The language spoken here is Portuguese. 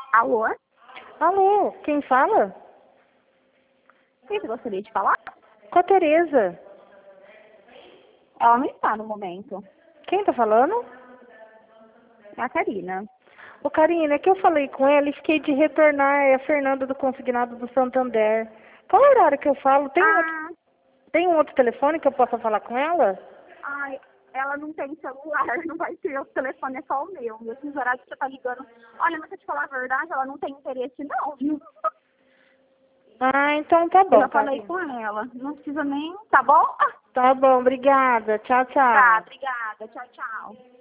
Alô? Alô, quem fala? Quem você gostaria de falar? Com a Tereza. Ela não está no momento. Quem tá falando? É a Karina. Ô, Karina, é que eu falei com ela e fiquei de retornar. É a Fernanda do Consignado do Santander. Qual é o horário que eu falo? Ah, Tem um outro telefone que eu possa falar com ela? ai, ela não tem celular, não vai ter, o telefone é só o meu. E esses horários que você tá ligando. Olha, mas se eu te falar a verdade, ela não tem interesse não, viu? Ah, então tá Eu bom, já falei Karina. com ela. Não precisa nem, tá bom? Tá bom, obrigada. Tchau, Tá, tchau. obrigada. Tchau, tchau.